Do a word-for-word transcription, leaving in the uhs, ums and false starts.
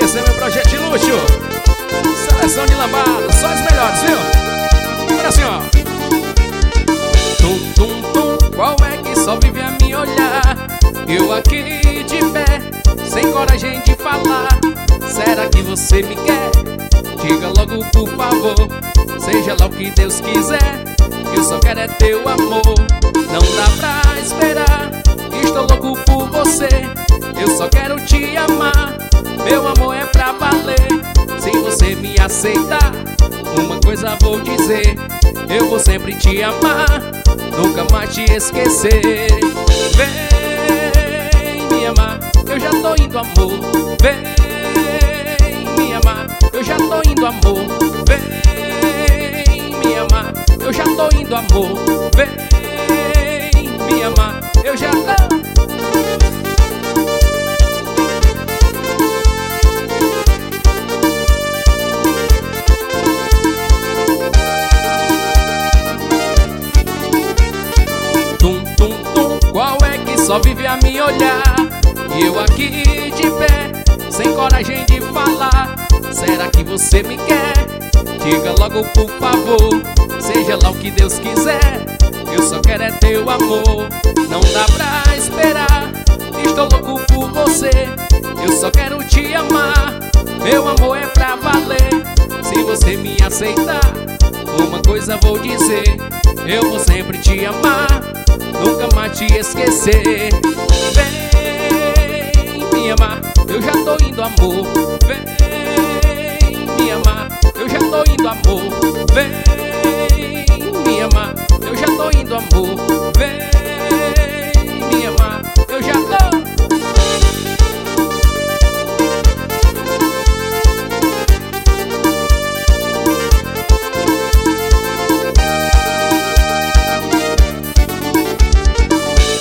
Esse é meu projeto de luxo. Seleção de lambada, só os melhores, viu? Olha assim, ó. Tum, tum, tum, qual é que só vive a me olhar? Eu aqui de pé, sem coragem de falar. Será que você me quer? Diga logo por favor, seja lá o que Deus quiser. Eu só quero é teu amor. Não dá pra esperar, estou louco por você. Eu só quero te amar, meu amor é pra valer. Se você me aceitar, uma coisa vou dizer: eu vou sempre te amar, nunca mais te esquecer. Vem me amar, eu já tô indo, amor. Vem me amar, eu já tô indo, amor. Vem me amar, eu já tô indo, amor. Vem me amar, eu já tô. Tum, tum, tum, qual é que só vive a me olhar? E eu aqui de pé, sem coragem de falar. Será que você me quer? Diga logo por favor, seja lá o que Deus quiser. Eu só quero é teu amor. Não dá pra esperar, estou louco por você. Eu só quero te amar, meu amor é pra valer. Se você me aceitar, uma coisa vou dizer: eu vou sempre te amar, nunca mais te esquecer. Vem me amar, eu já tô indo, amor. Vem me amar, eu já tô indo, amor. Vem me amar, eu já tô indo, amor. Vem